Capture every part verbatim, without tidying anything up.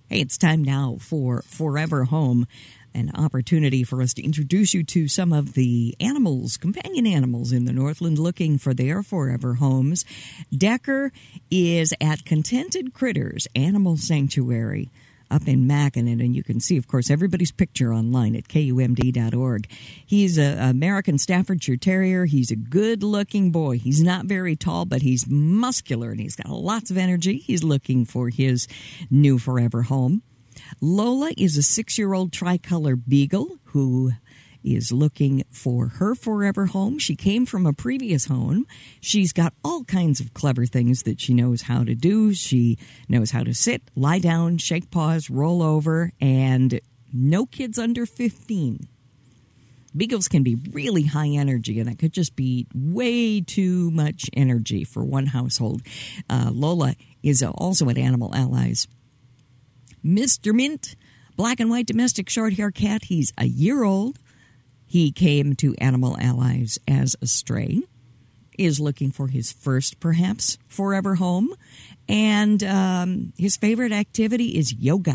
Hey, it's time now for Forever Home, an opportunity for us to introduce you to some of the animals, companion animals in the Northland looking for their forever homes. Decker is at Contented Critters Animal Sanctuary up in Mackinac, and you can see, of course, everybody's picture online at K U M D dot org. He's an American Staffordshire Terrier. He's a good-looking boy. He's not very tall, but he's muscular, and he's got lots of energy. He's looking for his new forever home. Lola is a six-year-old tricolor beagle who is looking for her forever home. She came from a previous home. She's got all kinds of clever things that she knows how to do. She knows how to sit, lie down, shake paws, roll over, and no kids under fifteen. Beagles can be really high energy, and that could just be way too much energy for one household. Uh, Lola is also at Animal Allies. Mister Mint, black and white domestic short-hair cat. He's a year old. He came to Animal Allies as a stray, is looking for his first, perhaps, forever home, and um, his favorite activity is yoga.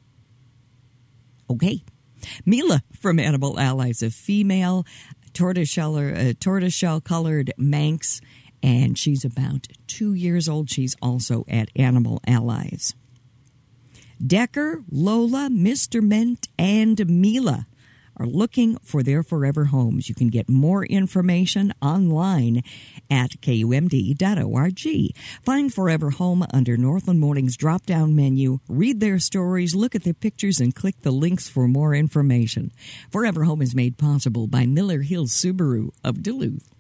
Okay. Mila from Animal Allies, a female tortoiseshell, uh, tortoiseshell-colored Manx, and she's about two years old. She's also at Animal Allies. Decker, Lola, Mister Mint, and Mila are looking for their forever homes. You can get more information online at K U M D dot org. Find Forever Home under Northland Morning's drop-down menu. Read their stories, look at their pictures, and click the links for more information. Forever Home is made possible by Miller Hill Subaru of Duluth.